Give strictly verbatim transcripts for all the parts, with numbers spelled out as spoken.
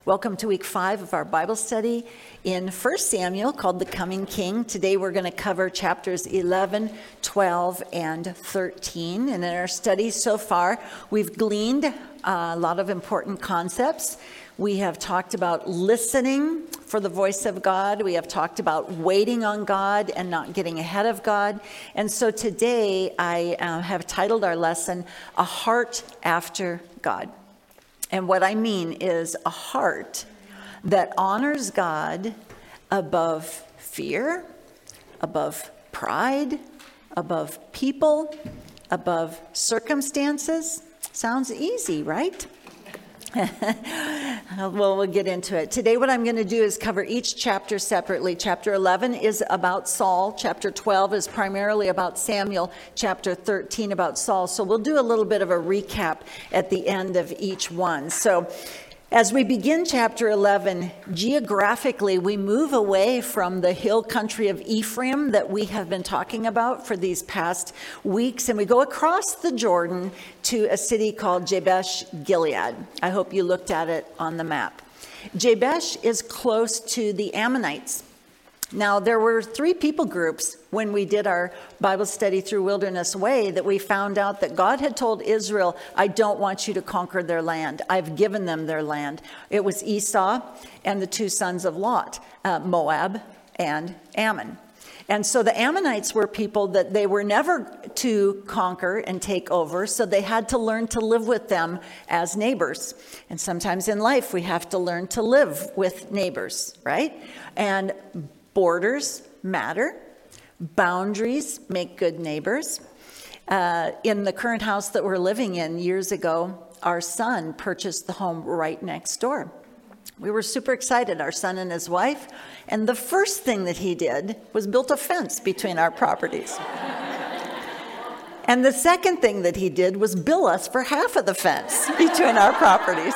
Welcome to week five of our Bible study in First Samuel called The Coming King. Today we're going to cover chapters eleven, twelve, and thirteen. And in our studies so far, we've gleaned a lot of important concepts. We have talked about listening for the voice of God. We have talked about waiting on God and not getting ahead of God. And so today I uh, have titled our lesson, A Heart After God. And what I mean is a heart that honors God above fear, above pride, above people, above circumstances. Sounds easy, right? Well, we'll get into it. Today what I'm going to do is cover each chapter separately. Chapter eleven is about Saul. Chapter twelve is primarily about Samuel. Chapter thirteen about Saul. So we'll do a little bit of a recap at the end of each one. So as we begin chapter eleven, geographically, we move away from the hill country of Ephraim that we have been talking about for these past weeks, and we go across the Jordan to a city called Jabesh Gilead. I hope you looked at it on the map. Jabesh is close to the Ammonites. Now, there were three people groups when we did our Bible study through Wilderness Way that we found out that God had told Israel, I don't want you to conquer their land. I've given them their land. It was Esau and the two sons of Lot, uh, Moab and Ammon. And so the Ammonites were people that they were never to conquer and take over, so they had to learn to live with them as neighbors. And sometimes in life we have to learn to live with neighbors, right? And borders matter. Boundaries make good neighbors. Uh, in the current house that we're living in years ago, our son purchased the home right next door. We were super excited, our son and his wife. And the first thing that he did was built a fence between our properties. And the second thing that he did was bill us for half of the fence between our properties.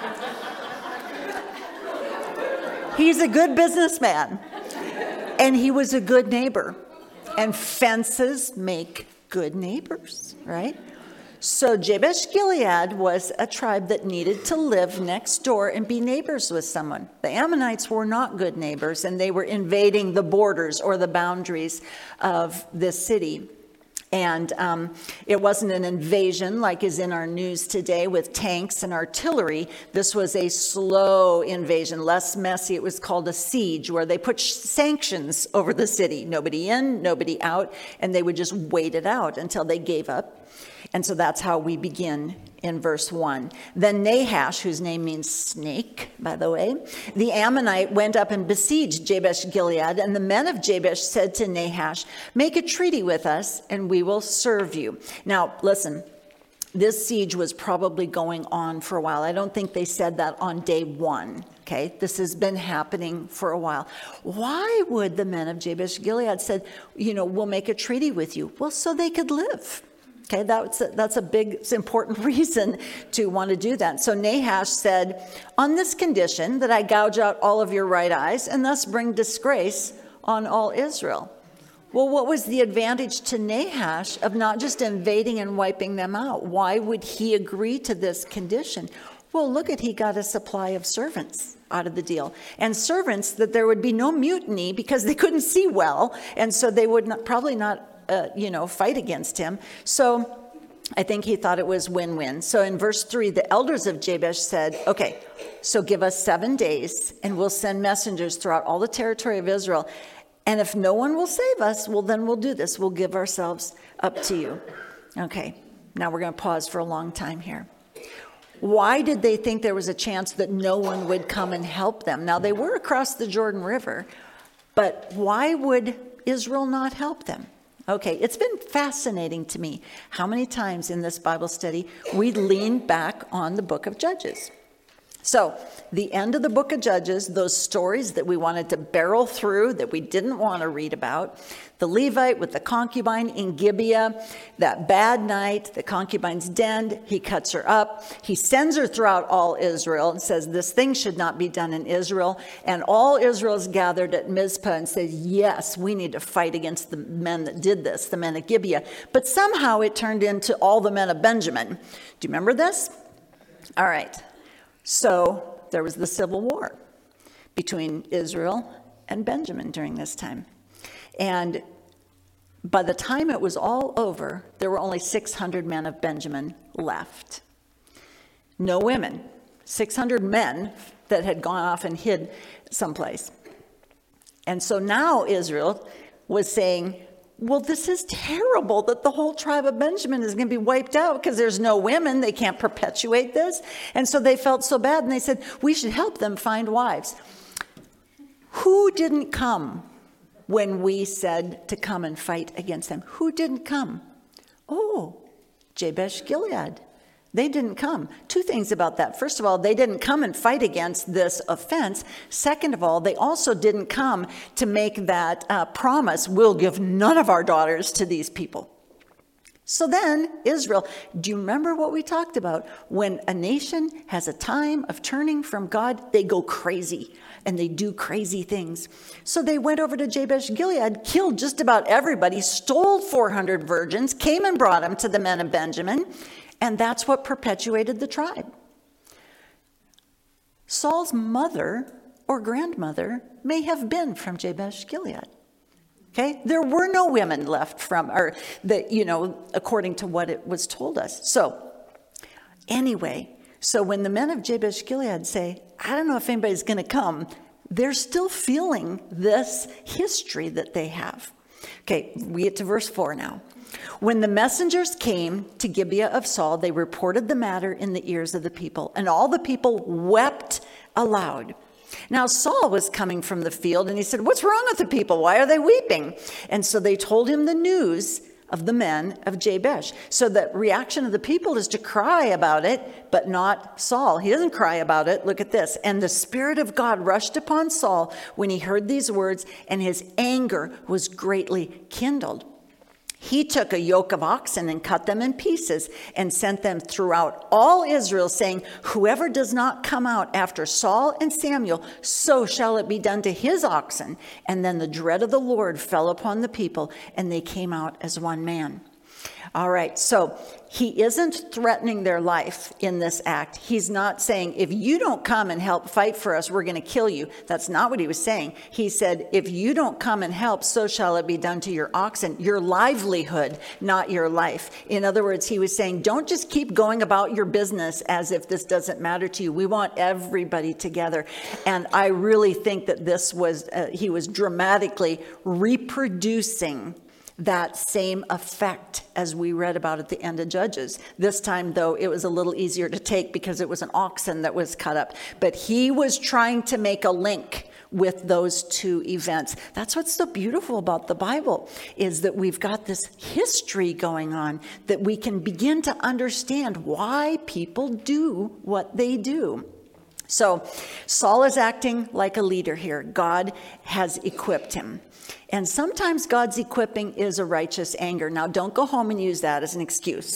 He's a good businessman. And he was a good neighbor. And fences make good neighbors, right? So Jabesh Gilead was a tribe that needed to live next door and be neighbors with someone. The Ammonites were not good neighbors, and they were invading the borders or the boundaries of this city. And um, it wasn't an invasion like is in our news today with tanks and artillery. This was a slow invasion, less messy. It was called a siege, where they put sanctions over the city. Nobody in, nobody out, and they would just wait it out until they gave up. And so that's how we begin in verse one. Then Nahash, whose name means snake, by the way, the Ammonite went up and besieged Jabesh Gilead. And the men of Jabesh said to Nahash, make a treaty with us and we will serve you. Now, listen, this siege was probably going on for a while. I don't think they said that on day one. Okay, this has been happening for a while. Why would the men of Jabesh Gilead said, you know, we'll make a treaty with you? Well, so they could live. Okay, that's a, that's a big, important reason to want to do that. So Nahash said, on this condition that I gouge out all of your right eyes and thus bring disgrace on all Israel. Well, what was the advantage to Nahash of not just invading and wiping them out? Why would he agree to this condition? Well, look at, he got a supply of servants out of the deal. And servants that there would be no mutiny because they couldn't see well. And so they would not, probably not Uh, you know, fight against him. So I think he thought it was win-win. So in verse three, the elders of Jabesh said, okay, so give us seven days and we'll send messengers throughout all the territory of Israel. And if no one will save us, well, then we'll do this. We'll give ourselves up to you. Okay, now we're going to pause for a long time here. Why did they think there was a chance that no one would come and help them? Now, they were across the Jordan River, but why would Israel not help them? Okay, it's been fascinating to me how many times in this Bible study we lean back on the book of Judges. So the end of the book of Judges, those stories that we wanted to barrel through, that we didn't want to read about, the Levite with the concubine in Gibeah, that bad night, the concubine's den, he cuts her up. He sends her throughout all Israel and says, this thing should not be done in Israel. And all Israel is gathered at Mizpah and says, yes, we need to fight against the men that did this, the men of Gibeah. But somehow it turned into all the men of Benjamin. Do you remember this? All right. So there was the civil war between Israel and Benjamin during this time. And by the time it was all over, there were only six hundred men of Benjamin left. No women, six hundred men that had gone off and hid someplace. And so now Israel was saying, well, this is terrible that the whole tribe of Benjamin is going to be wiped out because there's no women. They can't perpetuate this. And so they felt so bad, and they said, we should help them find wives. Who didn't come when we said to come and fight against them? Who didn't come? Oh, Jabesh Gilead. They didn't come. Two things about that. First of all, they didn't come and fight against this offense. Second of all, they also didn't come to make that uh, promise, we'll give none of our daughters to these people. So then Israel, do you remember what we talked about? When a nation has a time of turning from God, they go crazy and they do crazy things. So they went over to Jabesh Gilead, killed just about everybody, stole four hundred virgins, came and brought them to the men of Benjamin. And that's what perpetuated the tribe. Saul's mother or grandmother may have been from Jabesh Gilead. Okay, there were no women left from, or the, you know, according to what it was told us. So, anyway, so when the men of Jabesh Gilead say, I don't know if anybody's going to come, they're still feeling this history that they have. Okay, we get to verse four now. When the messengers came to Gibeah of Saul, they reported the matter in the ears of the people, and all the people wept aloud. Now Saul was coming from the field, and he said, what's wrong with the people? Why are they weeping? And so they told him the news of the men of Jabesh. So the reaction of the people is to cry about it, but not Saul. He doesn't cry about it. Look at this. And the Spirit of God rushed upon Saul when he heard these words, and his anger was greatly kindled. He took a yoke of oxen and cut them in pieces and sent them throughout all Israel, saying, whoever does not come out after Saul and Samuel, so shall it be done to his oxen. And then the dread of the Lord fell upon the people, and they came out as one man. All right, so he isn't threatening their life in this act. He's not saying, if you don't come and help fight for us, we're going to kill you. That's not what he was saying. He said, if you don't come and help, so shall it be done to your oxen, your livelihood, not your life. In other words, he was saying, don't just keep going about your business as if this doesn't matter to you. We want everybody together. And I really think that this was, uh, he was dramatically reproducing that same effect as we read about at the end of Judges. This time, though, it was a little easier to take because it was an oxen that was cut up. But he was trying to make a link with those two events. That's what's so beautiful about the Bible, is that we've got this history going on that we can begin to understand why people do what they do. So Saul is acting like a leader here. God has equipped him. And sometimes God's equipping is a righteous anger. Now, don't go home and use that as an excuse.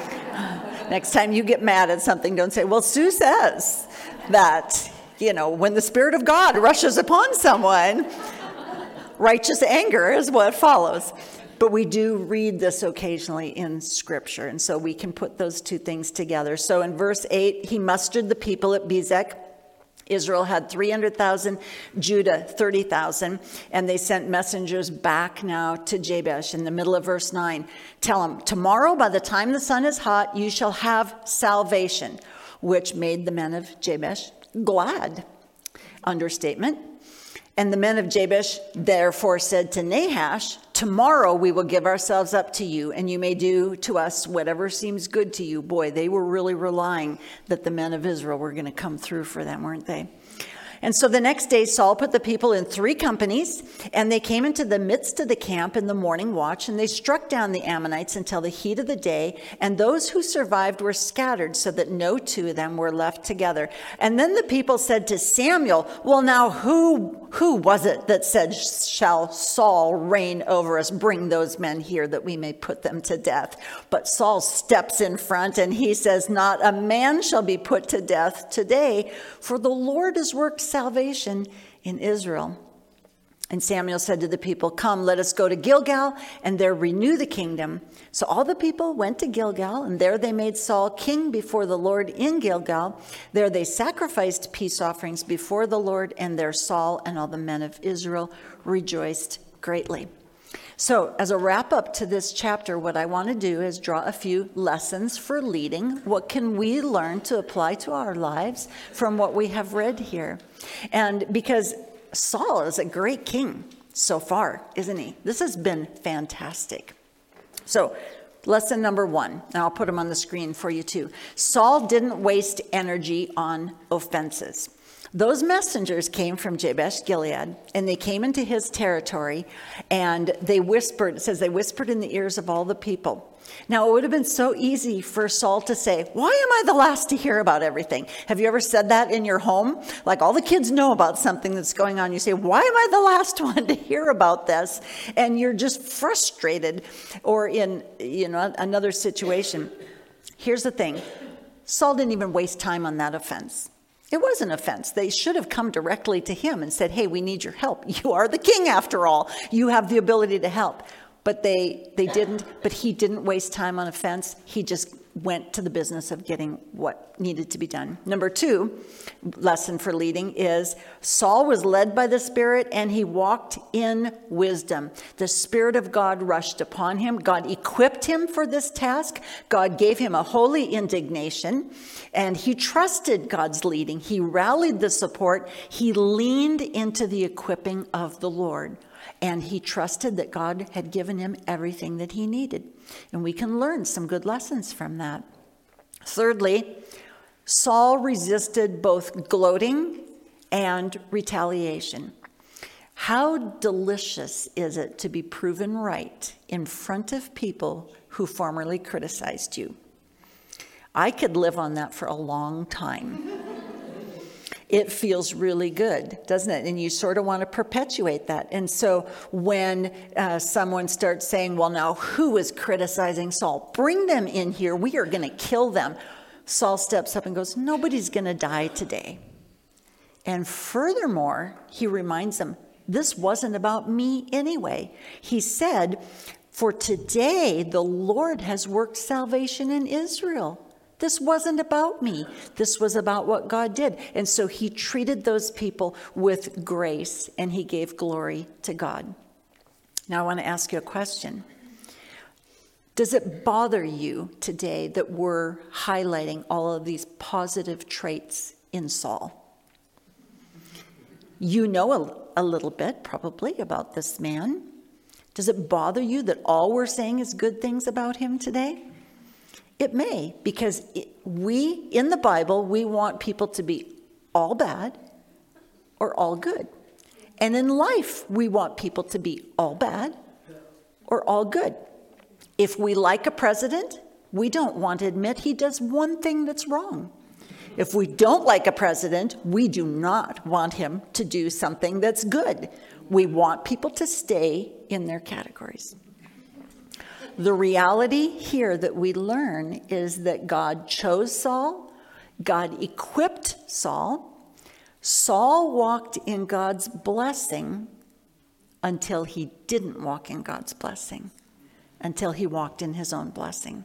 Next time you get mad at something, don't say, well, Sue says that, you know, when the Spirit of God rushes upon someone, righteous anger is what follows. But we do read this occasionally in Scripture, and so we can put those two things together. So in verse eight, he mustered the people at Bezek. Israel had three hundred thousand, Judah thirty thousand, and they sent messengers back now to Jabesh in the middle of verse nine. Tell them, tomorrow by the time the sun is hot, you shall have salvation, which made the men of Jabesh glad. Understatement. And the men of Jabesh therefore said to Nahash, tomorrow we will give ourselves up to you, and you may do to us whatever seems good to you. Boy, they were really relying that the men of Israel were going to come through for them, weren't they? And so the next day, Saul put the people in three companies, and they came into the midst of the camp in the morning watch, and they struck down the Ammonites until the heat of the day, and those who survived were scattered so that no two of them were left together. And then the people said to Samuel, well, now who, who was it that said, shall Saul reign over us? Bring those men here that we may put them to death. But Saul steps in front, and he says, not a man shall be put to death today, for the Lord has worked salvation in Israel. And Samuel said to the people, "Come, let us go to Gilgal and there renew the kingdom." So all the people went to Gilgal, and there they made Saul king before the Lord in Gilgal. There they sacrificed peace offerings before the Lord, and there Saul and all the men of Israel rejoiced greatly. So as a wrap up to this chapter, what I want to do is draw a few lessons for leading. What can we learn to apply to our lives from what we have read here? And because Saul is a great king so far, isn't he? This has been fantastic. So, lesson number one, and I'll put them on the screen for you too. Saul didn't waste energy on offenses. Those messengers came from Jabesh Gilead, and they came into his territory, and they whispered, it says they whispered in the ears of all the people. Now, it would have been so easy for Saul to say, "Why am I the last to hear about everything?" Have you ever said that in your home? Like all the kids know about something that's going on. You say, "Why am I the last one to hear about this?" And you're just frustrated. Or in, you know, another situation. Here's the thing. Saul didn't even waste time on that offense. It was an offense. They should have come directly to him and said, "Hey, we need your help. You are the king after all. You have the ability to help." But they, they didn't, but he didn't waste time on offense. He just went to the business of getting what needed to be done. Number two, lesson for leading is Saul was led by the Spirit and he walked in wisdom. The Spirit of God rushed upon him. God equipped him for this task. God gave him a holy indignation, and he trusted God's leading. He rallied the support. He leaned into the equipping of the Lord. And he trusted that God had given him everything that he needed. And we can learn some good lessons from that. Thirdly, Saul resisted both gloating and retaliation. How delicious is it to be proven right in front of people who formerly criticized you? I could live on that for a long time. It feels really good, doesn't it? And you sort of want to perpetuate that. And so when uh, someone starts saying, "Well, now who is criticizing Saul? Bring them in here. We are going to kill them." Saul steps up and goes, "Nobody's going to die today." And furthermore, he reminds them, this wasn't about me anyway. He said, "For today the Lord has worked salvation in Israel." This wasn't about me. This was about what God did. And so he treated those people with grace, and he gave glory to God. Now I want to ask you a question. Does it bother you today that we're highlighting all of these positive traits in Saul? You know a, a little bit, probably, about this man. Does it bother you that all we're saying is good things about him today? It may, because it, we, in the Bible, we want people to be all bad or all good. And in life, we want people to be all bad or all good. If we like a president, we don't want to admit he does one thing that's wrong. If we don't like a president, we do not want him to do something that's good. We want people to stay in their categories. The reality here that we learn is that God chose Saul, God equipped Saul, Saul walked in God's blessing until he didn't walk in God's blessing, until he walked in his own blessing.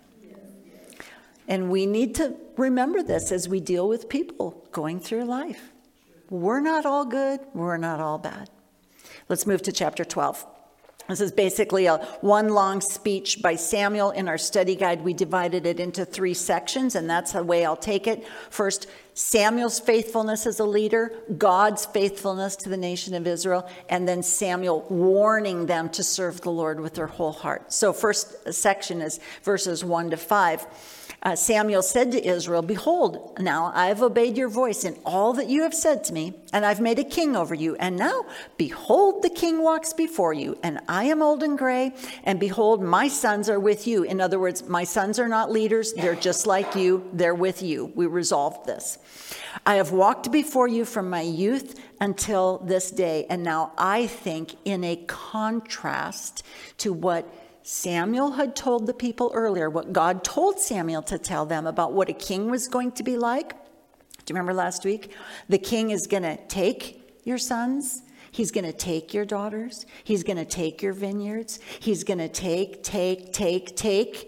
And we need to remember this as we deal with people going through life. We're not all good, we're not all bad. Let's move to chapter twelve. This is basically a one long speech by Samuel. In our study guide, we divided it into three sections, and that's the way I'll take it. First, Samuel's faithfulness as a leader, God's faithfulness to the nation of Israel, and then Samuel warning them to serve the Lord with their whole heart. So first section is verses one to five. Uh, Samuel said to Israel, "Behold, now I have obeyed your voice in all that you have said to me, and I've made a king over you. And now, behold, the king walks before you, and I am old and gray, and behold, my sons are with you." In other words, my sons are not leaders. They're just like you. They're with you. We resolved this. "I have walked before you from my youth until this day." And now I think in a contrast to what Samuel had told the people earlier, what God told Samuel to tell them about what a king was going to be like. Do you remember last week? The king is going to take your sons. He's going to take your daughters. He's going to take your vineyards. He's going to take, take, take, take.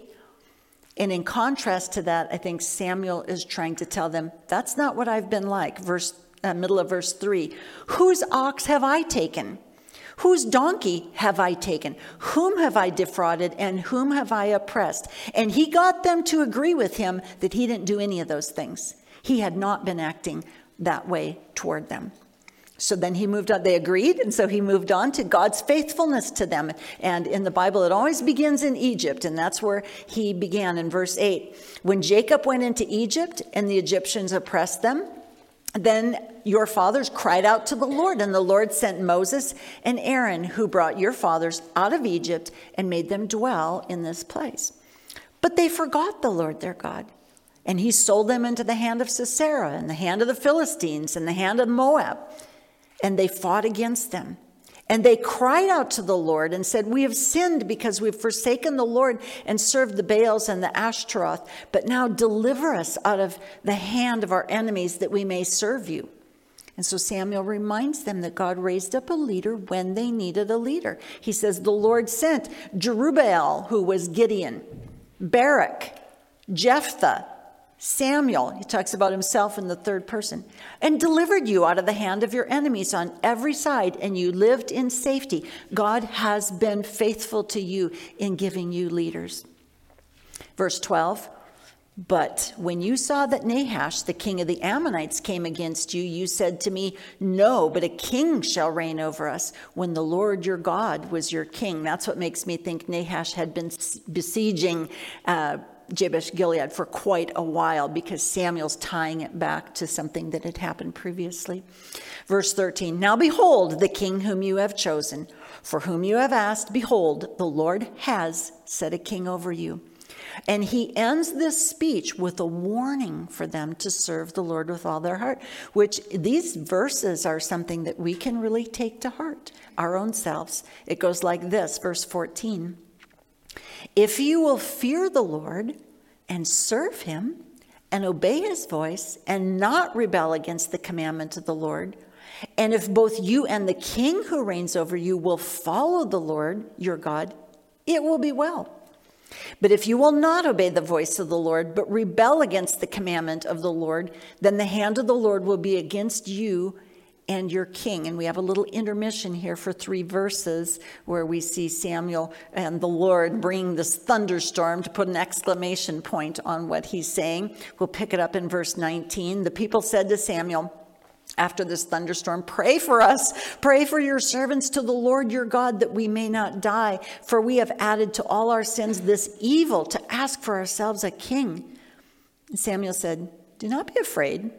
And in contrast to that, I think Samuel is trying to tell them, that's not what I've been like. Verse, uh, middle of verse three. Whose ox have I taken? Whose donkey have I taken? Whom have I defrauded and whom have I oppressed? And he got them to agree with him that he didn't do any of those things. He had not been acting that way toward them. So then he moved on. They agreed, and so he moved on to God's faithfulness to them. And in the Bible, it always begins in Egypt, and that's where he began in verse eight. When Jacob went into Egypt and the Egyptians oppressed them, then your fathers cried out to the Lord, and the Lord sent Moses and Aaron, who brought your fathers out of Egypt and made them dwell in this place. But they forgot the Lord their God, and he sold them into the hand of Sisera, and the hand of the Philistines, and the hand of Moab. And they fought against them. And they cried out to the Lord and said, we have sinned because we've forsaken the Lord and served the Baals and the Ashtaroth. But now deliver us out of the hand of our enemies that we may serve you. And so Samuel reminds them that God raised up a leader when they needed a leader. He says, the Lord sent Jerubbaal, who was Gideon, Barak, Jephthah, Samuel, he talks about himself in the third person, and delivered you out of the hand of your enemies on every side, and you lived in safety. God has been faithful to you in giving you leaders. Verse twelve, but when you saw that Nahash, the king of the Ammonites, came against you, you said to me, no, but a king shall reign over us when the Lord your God was your king. That's what makes me think Nahash had been besieging uh Jabesh Gilead for quite a while, because Samuel's tying it back to something that had happened previously. Verse thirteen, now behold the king whom you have chosen, for whom you have asked, behold, the Lord has set a king over you. And he ends this speech with a warning for them to serve the Lord with all their heart, which these verses are something that we can really take to heart, our own selves. It goes like this, verse fourteen. If you will fear the Lord and serve him and obey his voice and not rebel against the commandment of the Lord, and if both you and the king who reigns over you will follow the Lord your God, it will be well. But if you will not obey the voice of the Lord, but rebel against the commandment of the Lord, then the hand of the Lord will be against you and your king. And we have a little intermission here for three verses where we see Samuel and the Lord bring this thunderstorm to put an exclamation point on what he's saying. We'll pick it up in verse nineteen. The people said to Samuel after this thunderstorm, pray for us, pray for your servants to the Lord your God, that we may not die, for we have added to all our sins this evil to ask for ourselves a king. And Samuel said, do not be afraid.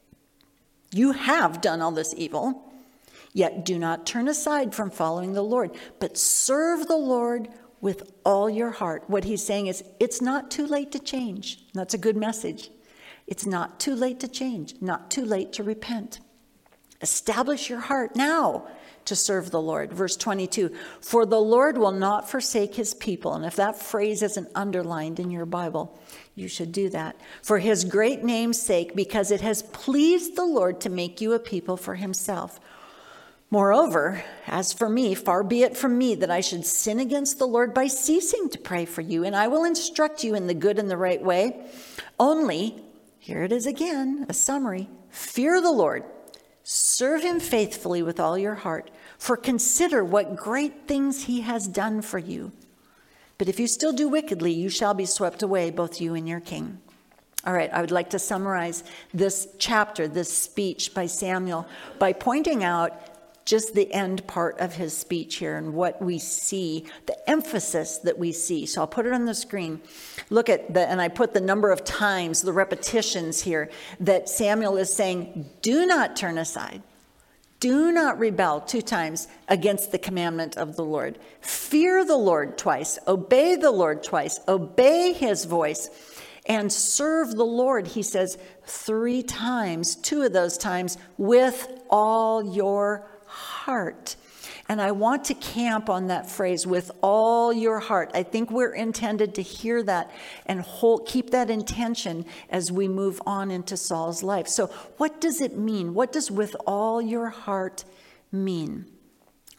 You have done all this evil, yet do not turn aside from following the Lord, but serve the Lord with all your heart. What he's saying is, it's not too late to change. That's a good message. It's not too late to change, not too late to repent. Establish your heart now to serve the Lord. Verse twenty-two, for the Lord will not forsake his people. And if that phrase isn't underlined in your Bible, you should do that. For his great name's sake, because it has pleased the Lord to make you a people for himself. Moreover, as for me, far be it from me that I should sin against the Lord by ceasing to pray for you, and I will instruct you in the good and the right way. Only, here it is again, a summary, fear the Lord, serve him faithfully with all your heart, for consider what great things he has done for you. But if you still do wickedly, you shall be swept away, both you and your king. All right, I would like to summarize this chapter, this speech by Samuel, by pointing out just the end part of his speech here and what we see, the emphasis that we see. So I'll put it on the screen. Look at the, and I put the number of times, the repetitions here, that Samuel is saying, do not turn aside. Do not rebel, two times, against the commandment of the Lord. Fear the Lord twice. Obey the Lord twice. Obey his voice. And serve the Lord, he says, three times, two of those times, with all your heart. And I want to camp on that phrase, with all your heart. I think we're intended to hear that and hold, keep that intention as we move on into Saul's life. So what does it mean? What does with all your heart mean?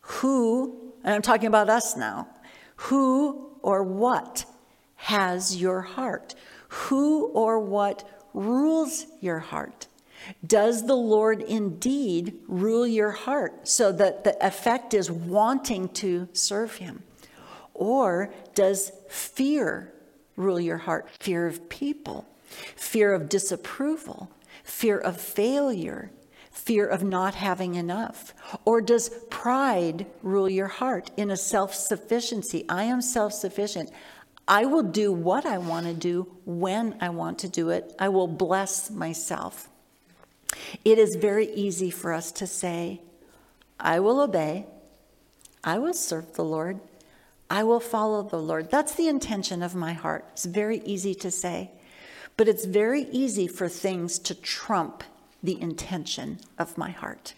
Who, and I'm talking about us now, who or what has your heart? Who or what rules your heart? Does the Lord indeed rule your heart so that the effect is wanting to serve him? Or does fear rule your heart? Fear of people, fear of disapproval, fear of failure, fear of not having enough? Or does pride rule your heart in a self-sufficiency? I am self-sufficient. I will do what I want to do when I want to do it. I will bless myself. It is very easy for us to say, I will obey. I will serve the Lord. I will follow the Lord. That's the intention of my heart. It's very easy to say. But it's very easy for things to trump the intention of my heart.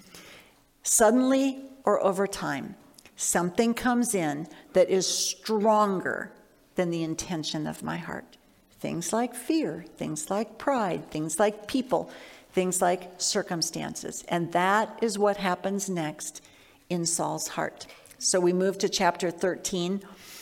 Suddenly or over time, something comes in that is stronger than the intention of my heart. Things like fear, things like pride, things like people, things like circumstances. And that is what happens next in Saul's heart. So we move to chapter thirteen.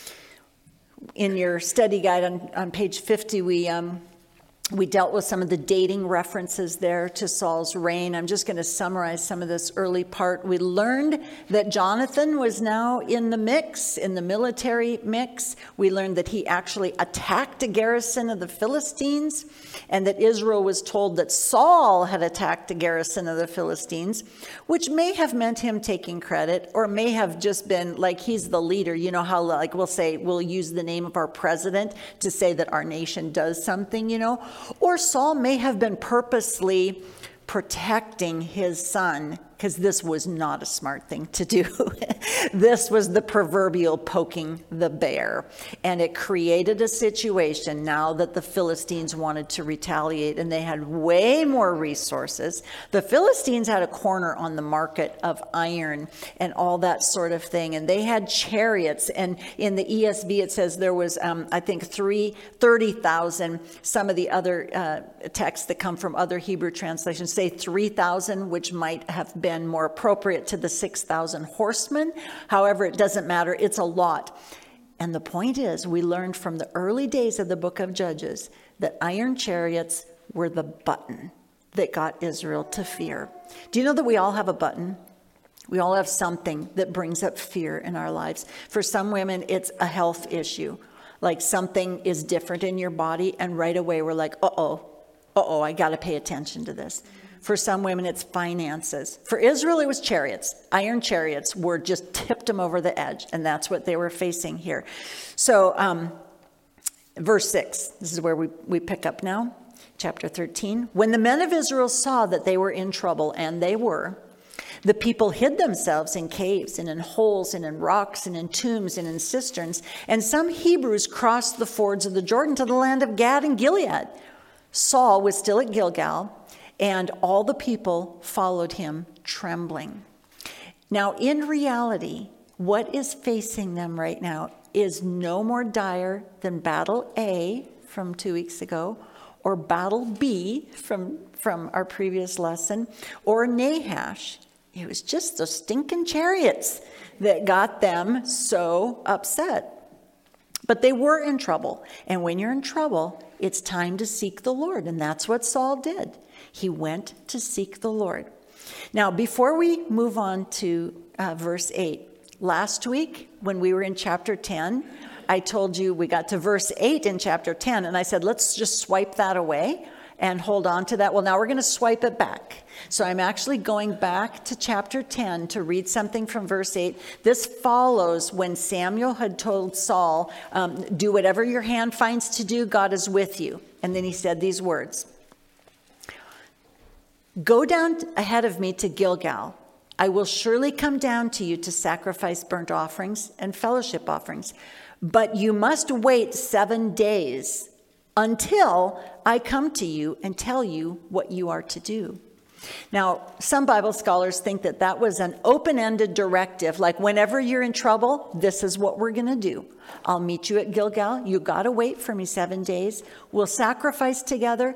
In your study guide on, on page fifty, we um, we dealt with some of the dating references there to Saul's reign. I'm just going to summarize some of this early part. We learned that Jonathan was now in the mix, in the military mix. We learned that he actually attacked a garrison of the Philistines, and that Israel was told that Saul had attacked a garrison of the Philistines, which may have meant him taking credit, or may have just been like he's the leader. You know how, like, we'll say, we'll use the name of our president to say that our nation does something, you know? Or Saul may have been purposely protecting his son, because this was not a smart thing to do. This was the proverbial poking the bear. And it created a situation now that the Philistines wanted to retaliate, and they had way more resources. The Philistines had a corner on the market of iron and all that sort of thing. And they had chariots. And in the E S V, it says there was, um, I think, three, thirty thousand. Some of the other uh, texts that come from other Hebrew translations say three thousand, which might have been more appropriate to the six thousand horsemen. However, it doesn't matter. It's a lot. And the point is, we learned from the early days of the book of Judges that iron chariots were the button that got Israel to fear. Do you know that we all have a button? We all have something that brings up fear in our lives. For some women, it's a health issue. Like something is different in your body, and right away we're like, uh-oh, uh-oh, I got to pay attention to this. For some women, it's finances. For Israel, it was chariots. Iron chariots were just tipped them over the edge, and that's what they were facing here. So um, verse six, this is where we, we pick up now, chapter thirteen. When the men of Israel saw that they were in trouble, and they were, the people hid themselves in caves and in holes and in rocks and in tombs and in cisterns. And some Hebrews crossed the fords of the Jordan to the land of Gad and Gilead. Saul was still at Gilgal, and all the people followed him trembling. Now, in reality, what is facing them right now is no more dire than battle A from two weeks ago, or battle B from, from our previous lesson, or Nahash. It was just those stinking chariots that got them so upset. But they were in trouble. And when you're in trouble, it's time to seek the Lord. And that's what Saul did. He went to seek the Lord. Now, before we move on to uh, verse eight, last week when we were in chapter ten, I told you we got to verse eight in chapter ten, and I said, let's just swipe that away and hold on to that. Well, now we're going to swipe it back. So I'm actually going back to chapter ten to read something from verse eight. This follows when Samuel had told Saul, um, do whatever your hand finds to do, God is with you. And then he said these words. Go down ahead of me to Gilgal. I will surely come down to you to sacrifice burnt offerings and fellowship offerings. But you must wait seven days until I come to you and tell you what you are to do. Now, some Bible scholars think that that was an open-ended directive, like whenever you're in trouble, this is what we're going to do. I'll meet you at Gilgal. You got to wait for me seven days. We'll sacrifice together.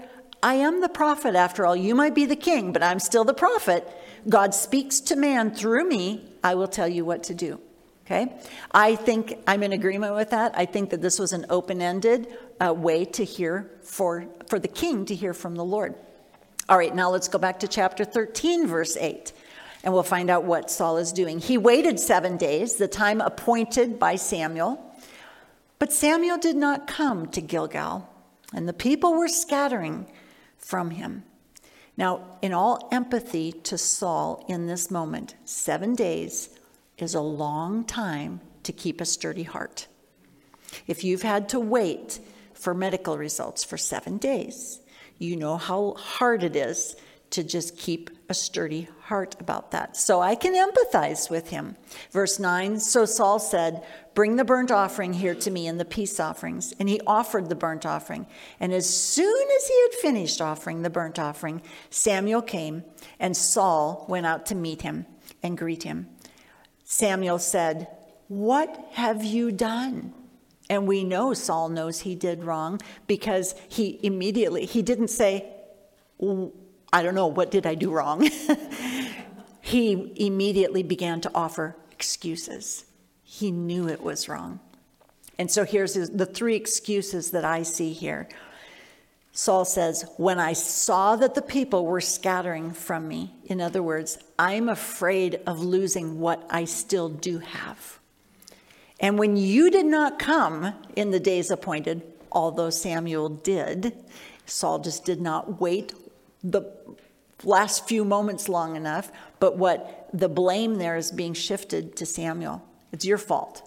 I am the prophet after all. You might be the king, but I'm still the prophet. God speaks to man through me. I will tell you what to do. Okay? I think I'm in agreement with that. I think that this was an open-ended uh, way to hear for, for the king to hear from the Lord. All right, now let's go back to chapter thirteen, verse eight, and we'll find out what Saul is doing. He waited seven days, the time appointed by Samuel, but Samuel did not come to Gilgal, and the people were scattering from him. Now, in all empathy to Saul in this moment, seven days is a long time to keep a sturdy heart. If you've had to wait for medical results for seven days, you know how hard it is to just keep a sturdy heart about that. So I can empathize with him. Verse nine, so Saul said, bring the burnt offering here to me and the peace offerings. And he offered the burnt offering. And as soon as he had finished offering the burnt offering, Samuel came, and Saul went out to meet him and greet him. Samuel said, what have you done? And we know Saul knows he did wrong, because he immediately, he didn't say, I don't know, what did I do wrong? He immediately began to offer excuses. He knew it was wrong. And so here's his, the three excuses that I see here. Saul says, when I saw that the people were scattering from me, in other words, I'm afraid of losing what I still do have. And when you did not come in the days appointed, although Samuel did, Saul just did not wait the last few moments long enough, but what the blame there is being shifted to Samuel. It's your fault.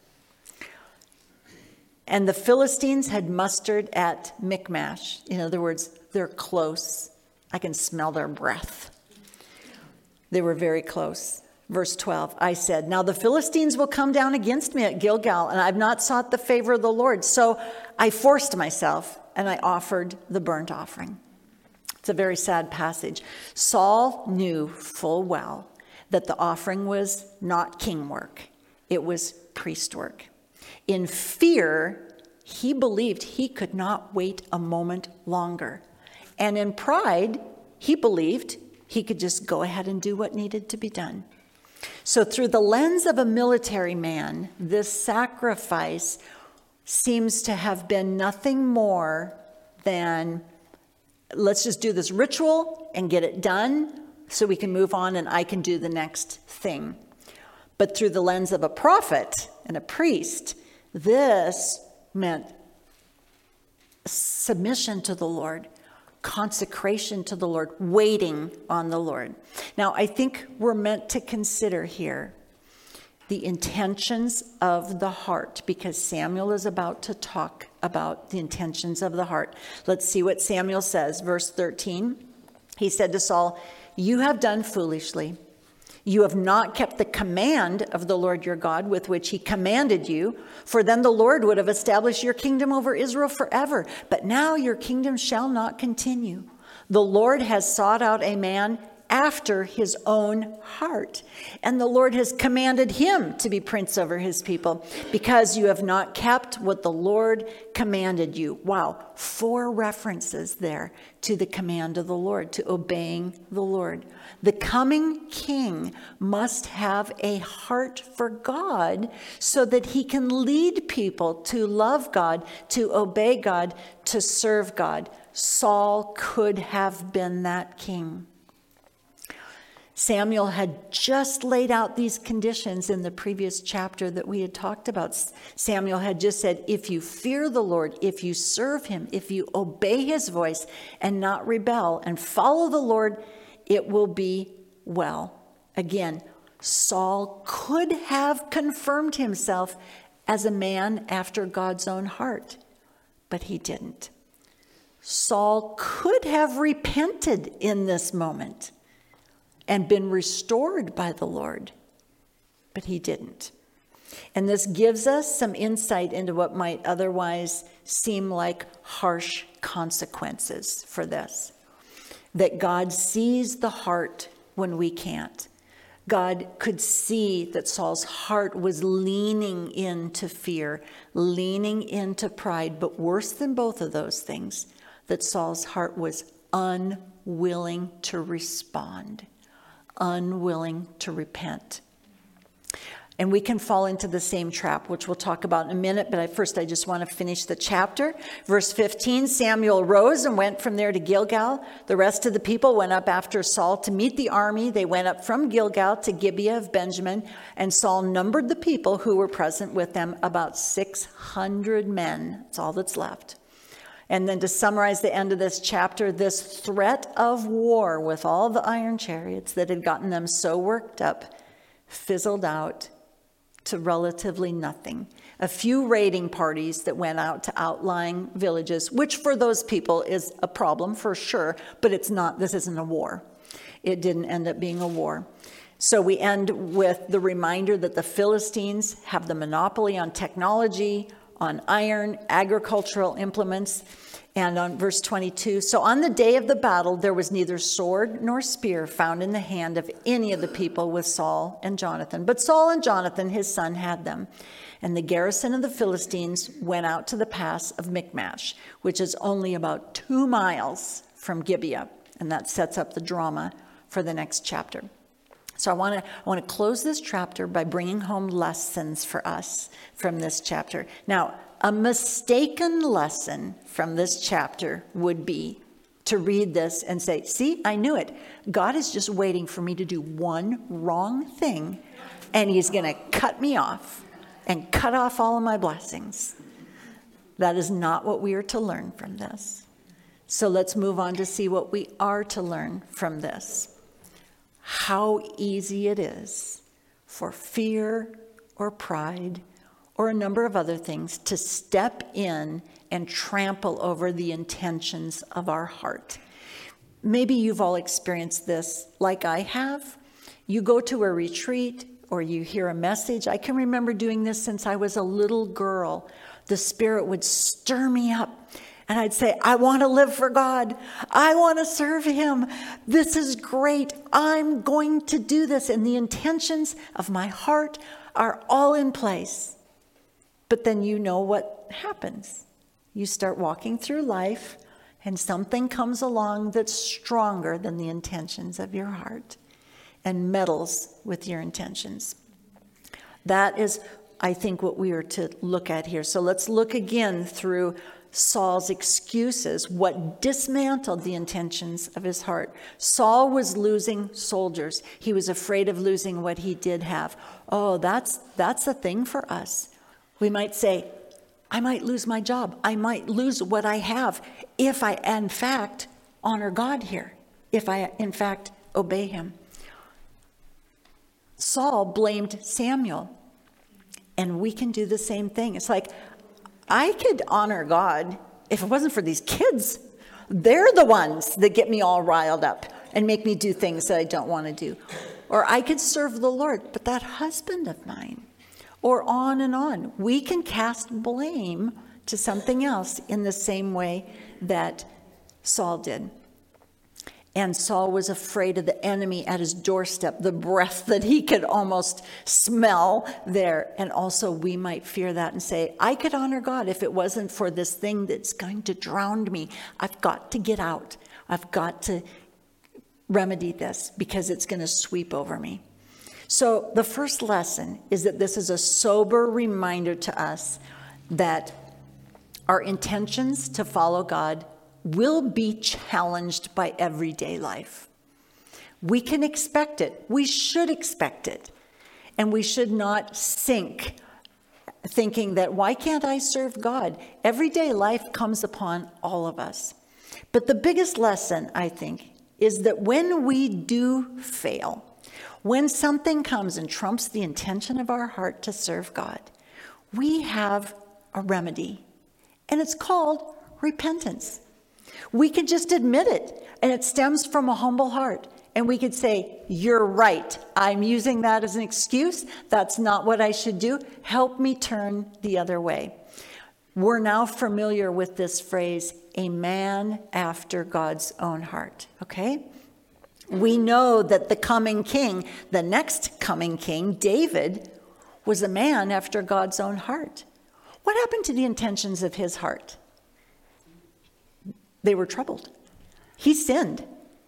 And the Philistines had mustered at Michmash. In other words, they're close. I can smell their breath. They were very close. Verse twelve, I said, now the Philistines will come down against me at Gilgal, and I've not sought the favor of the Lord. So I forced myself, and I offered the burnt offering. It's a very sad passage. Saul knew full well that the offering was not king work. It was priest work. In fear, he believed he could not wait a moment longer. And in pride, he believed he could just go ahead and do what needed to be done. So through the lens of a military man, this sacrifice seems to have been nothing more than, let's just do this ritual and get it done so we can move on and I can do the next thing. But through the lens of a prophet and a priest, this meant submission to the Lord, consecration to the Lord, waiting on the Lord. Now, I think we're meant to consider here the intentions of the heart, because Samuel is about to talk about the intentions of the heart. Let's see what Samuel says. Verse thirteen, he said to Saul, you have done foolishly. You have not kept the command of the Lord your God with which he commanded you, for then the Lord would have established your kingdom over Israel forever. But now your kingdom shall not continue. The Lord has sought out a man after his own heart, and the Lord has commanded him to be prince over his people, because you have not kept what the Lord commanded you. Wow, four references there to the command of the Lord, to obeying the Lord. The coming king must have a heart for God so that he can lead people to love God, to obey God, to serve God. Saul could have been that king. Samuel had just laid out these conditions in the previous chapter that we had talked about. Samuel had just said, if you fear the Lord, if you serve him, if you obey his voice and not rebel and follow the Lord, it will be well. Again, Saul could have confirmed himself as a man after God's own heart, but he didn't. Saul could have repented in this moment and been restored by the Lord, but he didn't. And this gives us some insight into what might otherwise seem like harsh consequences for this. That God sees the heart when we can't. God could see that Saul's heart was leaning into fear, leaning into pride, but worse than both of those things, that Saul's heart was unwilling to respond, unwilling to repent. And we can fall into the same trap, which we'll talk about in a minute, but at first I just want to finish the chapter. Verse fifteen, Samuel rose and went from there to Gilgal. The rest of the people went up after Saul to meet the army. They went up from Gilgal to Gibeah of Benjamin, and Saul numbered the people who were present with them, about six hundred men. That's all that's left. And then to summarize the end of this chapter, this threat of war with all the iron chariots that had gotten them so worked up fizzled out to relatively nothing. A few raiding parties that went out to outlying villages, which for those people is a problem for sure, but it's not, this isn't a war. It didn't end up being a war. So we end with the reminder that the Philistines have the monopoly on technology, on iron, agricultural implements. And on verse twenty-two, so on the day of the battle, there was neither sword nor spear found in the hand of any of the people with Saul and Jonathan. But Saul and Jonathan, his son, had them. And the garrison of the Philistines went out to the pass of Michmash, which is only about two miles from Gibeah. And that sets up the drama for the next chapter. So I want to I want to close this chapter by bringing home lessons for us from this chapter. Now, a mistaken lesson from this chapter would be to read this and say, see, I knew it. God is just waiting for me to do one wrong thing, and he's going to cut me off and cut off all of my blessings. That is not what we are to learn from this. So let's move on to see what we are to learn from this. How easy it is for fear or pride or a number of other things to step in and trample over the intentions of our heart. Maybe you've all experienced this like I have. You go to a retreat or you hear a message. I can remember doing this since I was a little girl. The Spirit would stir me up and I'd say, I want to live for God. I want to serve him. This is great. I'm going to do this. And the intentions of my heart are all in place. But then you know what happens. You start walking through life and something comes along that's stronger than the intentions of your heart and meddles with your intentions. That is, I think, what we are to look at here. So let's look again through Saul's excuses, what dismantled the intentions of his heart. Saul was losing soldiers. He was afraid of losing what he did have. Oh, that's that's a thing for us. We might say, I might lose my job. I might lose what I have if I, in fact, honor God here, if I, in fact, obey him. Saul blamed Samuel, and we can do the same thing. It's like, I could honor God if it wasn't for these kids. They're the ones that get me all riled up and make me do things that I don't want to do. Or I could serve the Lord, but that husband of mine, or on and on. We can cast blame to something else in the same way that Saul did. And Saul was afraid of the enemy at his doorstep, the breath that he could almost smell there. And also we might fear that and say, I could honor God if it wasn't for this thing that's going to drown me. I've got to get out. I've got to remedy this because it's going to sweep over me. So the first lesson is that this is a sober reminder to us that our intentions to follow God will be challenged by everyday life. We can expect it. We should expect it. And we should not sink thinking that, why can't I serve God? Everyday life comes upon all of us. But the biggest lesson, I think, is that when we do fail, when something comes and trumps the intention of our heart to serve God, we have a remedy, and it's called repentance. We can just admit it, and it stems from a humble heart. And we could say, you're right. I'm using that as an excuse. That's not what I should do. Help me turn the other way. We're now familiar with this phrase, a man after God's own heart, okay? We know that the coming king, the next coming king, David, was a man after God's own heart. What happened to the intentions of his heart? they were troubled. He sinned.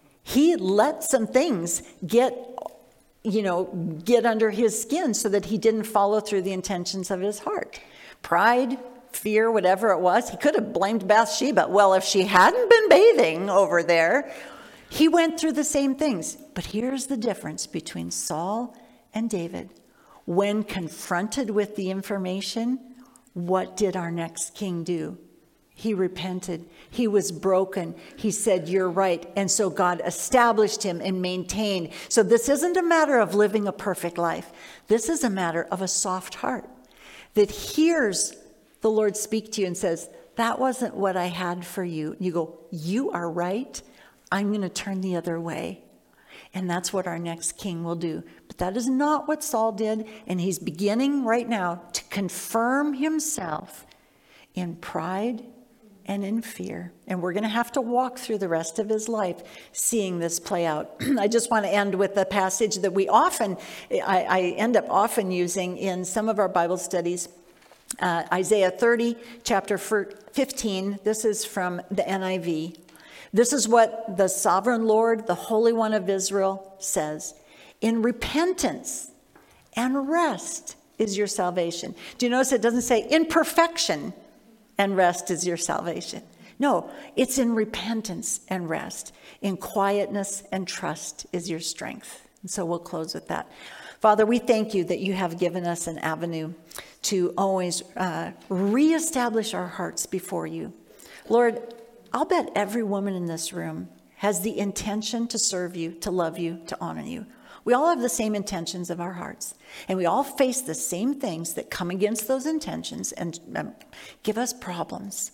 He let some things get, you know, get under his skin so that he didn't follow through the intentions of his heart. Pride, fear, whatever it was. He could have blamed Bathsheba. Well, if she hadn't been bathing over there, he went through the same things. But here's the difference between Saul and David. When confronted with the information, what did our next king do? He repented. He was broken. He said, you're right. And so God established him and maintained. So this isn't a matter of living a perfect life. This is a matter of a soft heart that hears the Lord speak to you and says, that wasn't what I had for you. You go, you are right. I'm going to turn the other way. And that's what our next king will do. But that is not what Saul did. And he's beginning right now to confirm himself in pride and in fear. And we're going to have to walk through the rest of his life seeing this play out. I just want to end with a passage that we often, I, I end up often using in some of our Bible studies. Uh, Isaiah thirty, chapter fifteen. This is from the N I V. This is what the sovereign Lord, the Holy One of Israel, says. In repentance and rest is your salvation. Do you notice it doesn't say in perfection and rest is your salvation? No, it's in repentance and rest. In quietness and trust is your strength. And so we'll close with that. Father, we thank you that you have given us an avenue to always uh, reestablish our hearts before you. Lord, I'll bet every woman in this room has the intention to serve you, to love you, to honor you. We all have the same intentions of our hearts, and we all face the same things that come against those intentions and um, give us problems.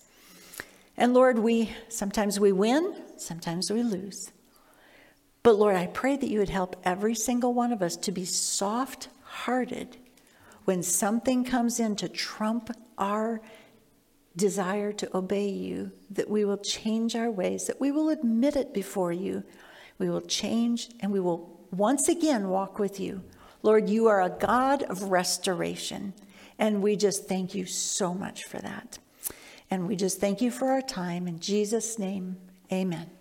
And Lord, we sometimes we win, sometimes we lose. But Lord, I pray that you would help every single one of us to be soft-hearted when something comes in to trump our desire to obey you, that we will change our ways, that we will admit it before you. We will change and we will once again walk with you. Lord, you are a God of restoration, and we just thank you so much for that. And we just thank you for our time. In Jesus' name, amen.